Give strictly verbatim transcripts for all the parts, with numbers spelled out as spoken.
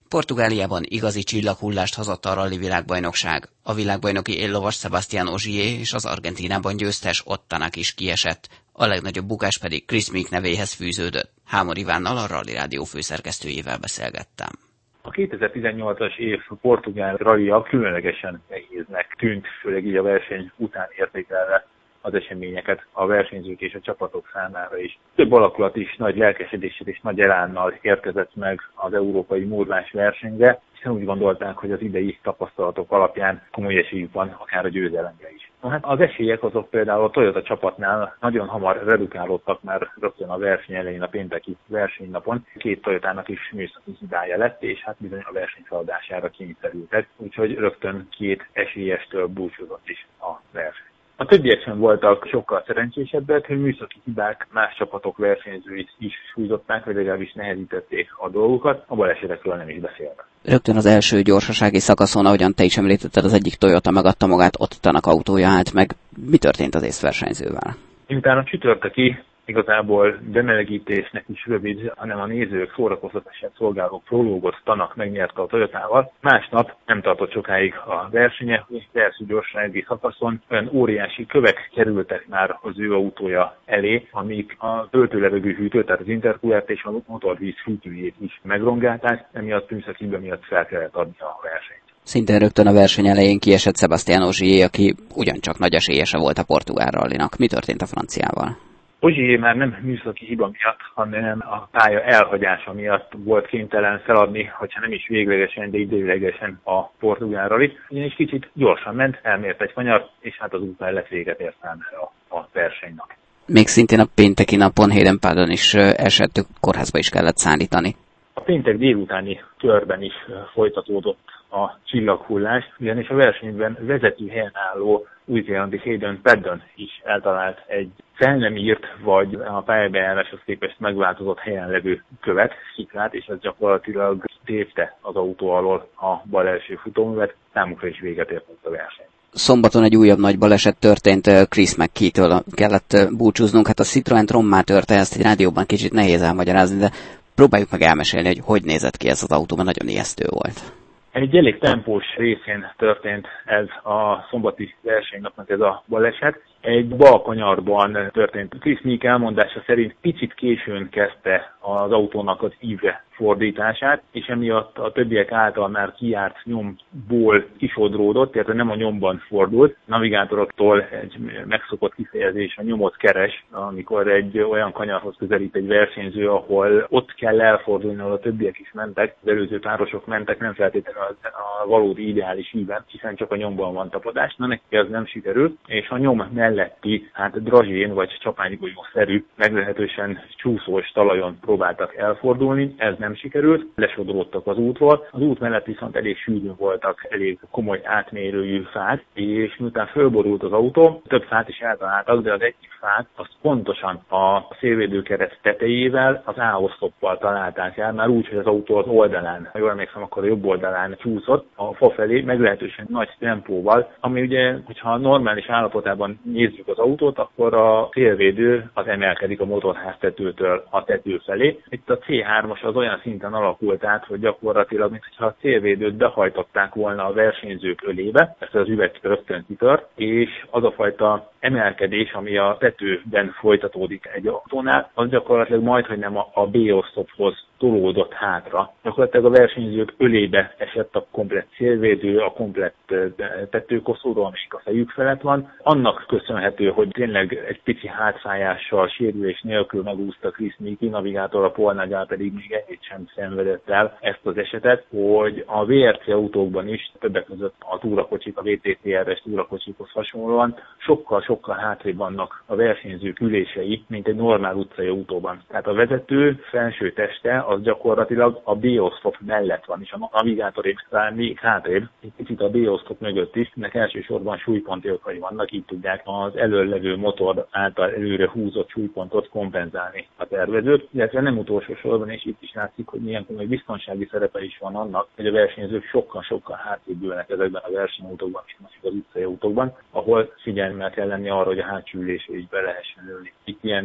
Portugáliában igazi csillaghullást hozott a rali világbajnokság. A világbajnoki éllovas Sebastián Ogier és az Argentínában győztes Ott Tanak is kiesett, a legnagyobb bukás pedig Chris Meek nevéhez fűződött. Hámor Ivánnal, a Rally Rádió főszerkesztőjével beszélgettem. A kétezer-tizennyolcas év portugál rallyja különlegesen nehéznek tűnt, főleg így a verseny után értékelve az eseményeket a versenyzők és a csapatok számára is. Több alakulat is nagy lelkesedéssel és nagy elánnal érkezett meg az európai murvás versenyre, hiszen úgy gondolták, hogy az idei tapasztalatok alapján komoly esélyük van akár a győzelemre is. Hát az esélyek azok például a Toyota csapatnál nagyon hamar redukálódtak már rögtön a verseny elején, a pénteki versenynapon. Két Toyotának is műszaki hibája lett, és hát bizony a verseny feladására kényszerültek, úgyhogy rögtön két esélyestől búcsúzott is a verseny. A többiek sem voltak sokkal szerencsésebbek, hogy műszaki hibák más csapatok versenyzői is sújtották, vagy legalábbis nehezítették a dolgokat, a balesetekről nem is beszélve. Rögtön az első gyorsasági szakaszon, ahogyan te is említetted, az egyik Toyota megadta magát, Ott Tanak autója állt meg. Mi történt az észversenyzővel? Miután a csütörtöki igazából bemelegítésnek is rövid, hanem a nézők szórakoztatását szolgáló prológot Tanak megnyerte a Toyotával. Másnap nem tartott sokáig a versenye, és az első gyorsasági szakaszon olyan óriási kövek kerültek már az ő autója elé, amik a töltőlevegő hűtőt, tehát az interkulert és a motorvíz hűtőjét is megrongálták, emiatt műszaki hiba miatt fel kellett adni a versenyt. Szintén rögtön a verseny elején kiesett Sebastián Ogier, aki ugyancsak nagy esélyese volt a portugál rallinak. Mi történt a franciával? Ogier már nem műszaki hiba miatt, hanem a pálya elhagyása miatt volt kénytelen feladni, hogyha nem is véglegesen, de időlegesen a portugál rallit. Ugyanis kicsit gyorsan ment, elmért egy kanyar, és hát az út mellett véget ért számára a versenynak. Még szintén a pénteki napon Hayden Paddon is esett, kórházba is kellett szállítani. A péntek délutáni körben is folytatódott a csillaghullás, ugyanis a versenyben vezető helyen álló új-zélandi Hayden Paddon is eltalált egy fel nem írt, vagy a pályabejáráshoz képest megváltozott helyen levő követ, sziklát, és ez gyakorlatilag tépte az autó alól a bal első futóművet, számukra is véget ért a verseny. Szombaton egy újabb nagy baleset történt, Chris McKee-től kellett búcsúznunk. Hát a Citroën rommá törte, ezt egy rádióban kicsit nehéz elmagyarázni, de próbáljuk meg elmesélni, hogy hogy nézett ki ez az autó, mert nagyon ijesztő volt. Egy elég tempós részén történt ez a szombati versenynapnak ez a baleset. Egy bal kanyarban történt. Chris Meek elmondása szerint picit későn kezdte az autónak az ívre fordítását, és emiatt a többiek által már kijárt nyomból kisodródott, tehát nem a nyomban fordult. Navigátoroktól egy megszokott kifejezés, a nyomot keres, amikor egy olyan kanyarhoz közelít egy versenyző, ahol ott kell elfordulni, ahol a többiek is mentek, az előző párosok mentek, nem feltétlenül a, a valódi ideális íven, hiszen csak a nyomban van tapadás. Na neki ez nem sikerült, és a nyom melletti, hát drazsén vagy csapánygolyó-szerű, meglehetősen csúszós talajon próbáltak elfordulni, ez nem sikerült, lesodródtak az útról. Az út mellett viszont elég sűrűn voltak, elég komoly átmérőjű fák, és miután fölborult az autó, több fát is eltaláltak, de az egyik fát azt pontosan a szélvédőkeret tetejével, az A-oszloppal találták el, már úgy, hogy az autó az oldalán, ha jól emlékszem, akkor a jobb oldalán csúszott a fa felé, meglehetősen nagy tempóval, ami ugye, hogyha normális állapotában nézzük az autót, akkor a szélvédő az emelkedik a motorháztetőtől a tető felé. Itt a cé hármas az olyan szinten alakult át, hogy gyakorlatilag, mintha a szélvédőt behajtották volna a versenyzők ölébe, ezt az üveg rögtön kitört, és az a fajta emelkedés, ami a tetőben folytatódik egy autónál, az gyakorlatilag majdhogy nem a, a B-oszlophoz tolódott hátra. Gyakorlatilag a versenyzők ölébe esett a komplett szélvédő, a komplett tetőkoszorú, amelyik a fejük felett van. Annak köszönhető, hogy tényleg egy pici hátfájással, sérülés nélkül megúszta Chris Meek, navigátor a Polnagál pedig még egyet sem szenvedett el ezt az esetet, hogy a vé er cé autókban is, többek között a túrakocsik, a vé té té er-es túrakocsikhoz hasonlóan, sokkal-sokkal hátrébb vannak a versenyzők ülései, mint egy normál utcai autóban. Tehát a vezető felső teste az gyakorlatilag a B-oszlop mellett van, és a navigátor talán még hátrébb, egy picit a B-oszlop mögött is, ennek elsősorban súlyponti okai vannak, így tudják az elől levő motor által előre húzott súlypontot kompenzálni a tervezők, illetve nem utolsó sorban, és itt is látszik, hogy milyen komoly biztonsági szerepe is van annak, hogy a versenyzők sokkal-sokkal hátrébb ülnek ezekben a versenyautókban, mint az utcai autókban, ahol figyelemmel kell lenni arra, hogy a hátsó ülésre is be lehessen ülni. Itt ilyen nincs.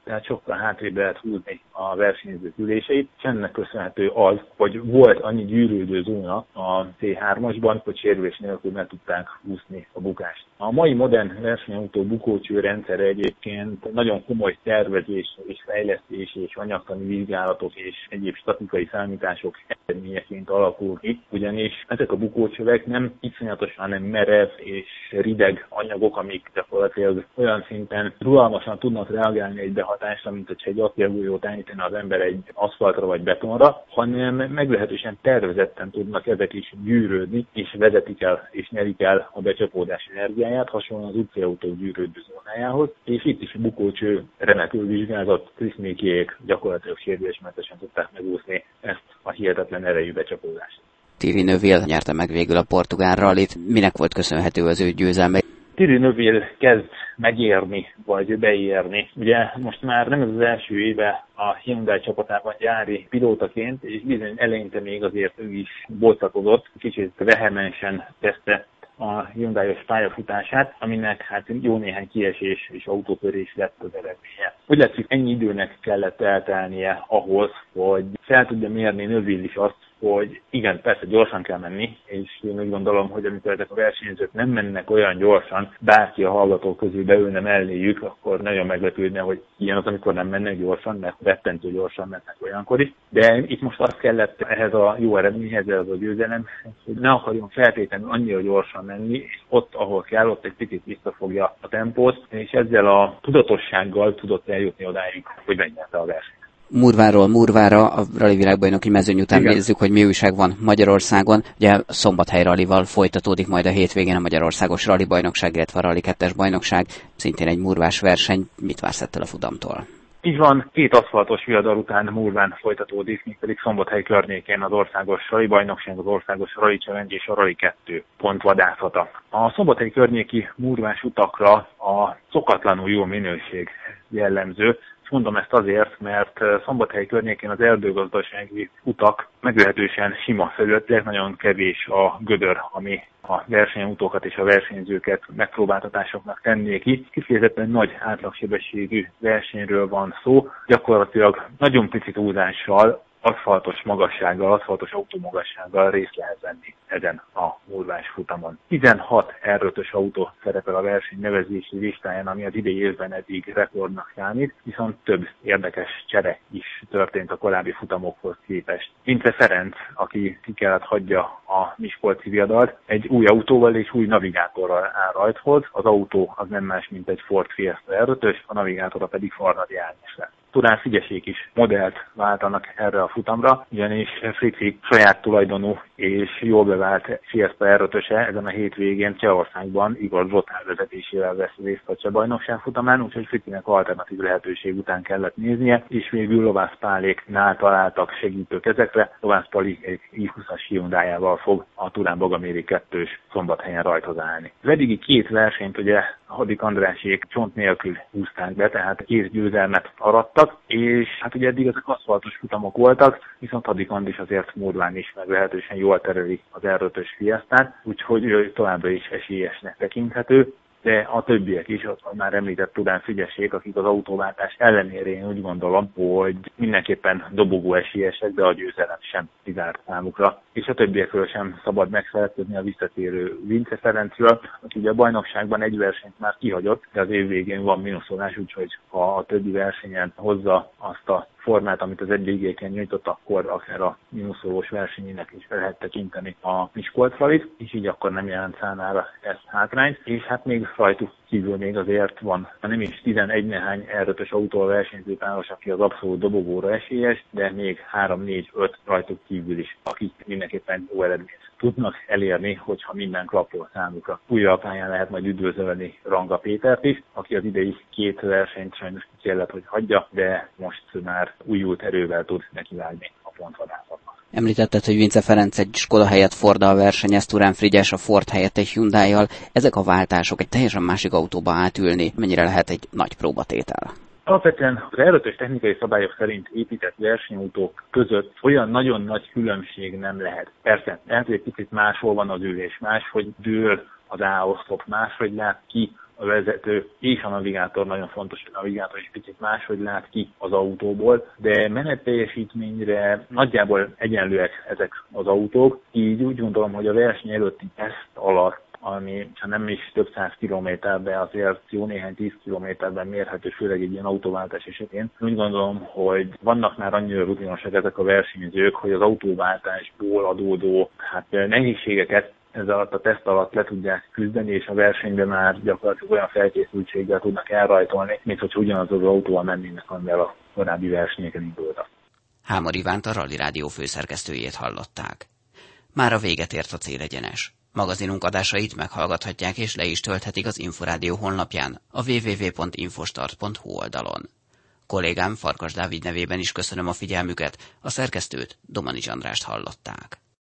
tehát sokkal hátrébb lehet húzni a versenyzők üléseit, és ennek köszönhető az, hogy volt annyi gyűrődő zóna a té hármasban, hogy sérülés nélkül meg tudták úszni a bukást. A mai modern versenyautó bukócső rendszere egyébként nagyon komoly tervezés és fejlesztés és anyagtani vizsgálatok és egyéb statikai számítások eredményeként alakul ki, ugyanis ezek a bukócsövek nem iszonyatosan, hanem merev és rideg anyagok, amik gyakorlatilag olyan szinten rugalmasan tudnak reagálni egy behatásra, mint hogyha egy acélgolyót állítana az ember egy aszfaltra vagy betonra, hanem meglehetősen tervezetten tudnak ezek is gyűrődni, és vezetik el és nyerik el a becsapódás energiáját, hasonlóan az utcaautó gyűrődő zónájához, és itt is a bukócső remekül vizsgázott, Chris Meekék gyakorlatilag sérülésmentesen tudták megúszni ezt a hihetetlen erejű becsapódást. Thierry Neuville nyerte meg végül a portugál rallit. Minek volt köszönhető az ő győzelme? Thierry Neuville kezd megérni, vagy beérni. Ugye most már nem ez az első éve a Hyundai csapatában gyári pilótaként, és bizony eleinte még azért ő is boltakozott, kicsit vehemensen kezdte a Hyundai-os pályafutását, aminek hát jó néhány kiesés és autótörés lett az eredménye. Úgy látszik, ennyi időnek kellett eltelnie ahhoz, hogy fel tudja mérni Neuville is azt, hogy igen, persze gyorsan kell menni, és én úgy gondolom, hogy amikor ezek a versenyzők nem mennek olyan gyorsan, bárki a hallgatók közül beülne melléjük, akkor nagyon meglepődne, hogy ilyen az, amikor nem mennek gyorsan, mert rettentő gyorsan mennek olyankor is. De itt most azt kellett ehhez a jó eredményhez, ez a győzelem, hogy ne akarjon feltétlenül annyira gyorsan menni, és ott, ahol kell, ott egy picit visszafogja a tempót, és ezzel a tudatossággal tudott eljutni odáig, hogy megnyerte a versenyt. Murváról Murvára, a rali világbajnoki mezőny után Igen. Nézzük, hogy mi újság van Magyarországon. Ugye Szombathely ralival folytatódik majd a hétvégén a Magyarországos Rali Bajnokság, illetve a Rali kettes bajnokság, szintén egy murvás verseny. Mit vársz ettől a futamtól? Így van, két aszfaltos viadal után Murván folytatódik, mint pedig Szombathely környékén az Országos Rali Bajnokság, az Országos Rali Challenge és a Rali kettő pontvadászata. A Szombathely környéki murvás utakra a szokatlanul jó minőség jellemző. Mondom ezt azért, mert Szombathely környékén az erdőgazdasági utak meglehetősen sima felületek, nagyon kevés a gödör, ami a versenyautókat és a versenyzőket megpróbáltatásoknak tenné ki. Kifejezetten nagy átlagsebességű versenyről van szó, gyakorlatilag nagyon pici túlzással, aszfaltos magassággal, aszfaltos autómagassággal részt lehet venni ezen a murvás futamon. tizenhat er ötös autó szerepel a verseny nevezési listáján, ami az idei évben eddig rekordnak számít, viszont több érdekes csere is történt a korábbi futamokhoz képest. Vince Ferenc, aki ki kellett hagyja a miskolci viadalt, egy új autóval és új navigátorral áll rajthoz. Az autó az nem más, mint egy Ford Fiesta er ötös, a navigátora pedig Farnadi Ágnes lesz. Turán Figyesék is modellt váltanak erre a futamra, ugyanis Frici saját tulajdonú és jól bevált Fiesta er ötöse ezen a hétvégén Csehországban Igor Zsotár vezetésével vesz részt a Cseh bajnokság futamán, úgyhogy Fricinek alternatív lehetőség után kellett néznie, és végül Lovász Páléknál találtak segítők ezekre. Lovász Pálék egy i húszas Hyundai-jával fog a Turán Bagaméri kettős Szombathelyen rajthoz állni. Az eddigi két versenyt ugye Hadik Andrásék csont nélkül húzták be, tehát két győzelmet arattak, és hát ugye eddig ezek aszfaltos futamok voltak, viszont Hadik Andris azért Murván is meglehetősen jól tereli az er ötös Fiestát, úgyhogy ő továbbra is esélyesnek tekinthető. De a többiek is, ott már említett Turán Figyesék, akik az autóváltás ellenére én úgy gondolom, hogy mindenképpen dobogó esélyesek, de a győzelem sem kizárt számukra. És a többiekről sem szabad megfelelkezni, a visszatérő Vince Ferencről, aki ugye a bajnokságban egy versenyt már kihagyott, de az év végén van mínuszolás, úgyhogy ha a többi versenyen hozza azt a formát, amit az eddigieken nyújtott, akkor akár a mínuszolós versenyének is fel lehet tekinteni a Miskolc ralit, és így akkor nem jelent számára ez hátrányt. És hát még rajtuk kívül még azért van, ha nem is tizenegy nehány er ötös autó versenyző páros, aki az abszolút dobogóra esélyes, de még három négy öt rajtuk kívül is, akik mindenképpen jó eredményt tudnak elérni, hogyha minden klappol számukra. Újra a pályán lehet majd üdvözölni Ranga Pétert is, aki az idei két versenyt sajnos kellett, hogy hagyja, de most már újult erővel tud nekivágni a pontvadászatnak. Említetted, hogy Vince Ferenc egy Skoda helyett Forddal versenyez, Turán Frigyes a Ford helyett egy Hyundai-jal. Ezek a váltások egy teljesen másik autóba átülni, mennyire lehet egy nagy próbatétel? Alapvetően az er ötös technikai szabályok szerint épített versenyautók között olyan nagyon nagy különbség nem lehet. Persze, lehet, hogy egy picit máshol van az ülés, máshogy dől az A-oszlop, máshogy lát ki a vezető és a navigátor, nagyon fontos, hogy a navigátor is picit máshogy lát ki az autóból, de menetteljesítményre nagyjából egyenlőek ezek az autók, így úgy gondolom, hogy a verseny előtti teszt alatt, ami ha nem is több száz kilométerben, azért jó néhány tíz kilométerben mérhető, főleg egy ilyen autóváltás esetén. Úgy gondolom, hogy vannak már annyira rutinosak ezek a versenyzők, hogy az autóváltásból adódó hát, nehézségeket ez alatt a teszt alatt le tudják küzdeni, és a versenyben már gyakorlatilag olyan felkészültséggel tudnak elrajtolni, mint hogy ugyanaz az autóval mennének, amivel a korábbi versenyeken indultak. Hámor Ivánt, a Rally Rádió főszerkesztőjét hallották. Már a véget ért a Célegyenes. Magazinunk adásait meghallgathatják és le is tölthetik az Inforádió honlapján, a double-u double-u double-u pont infostart pont hu oldalon. Kollégám Farkas Dávid nevében is köszönöm a figyelmüket, a szerkesztőt, Domanics Andrást hallották.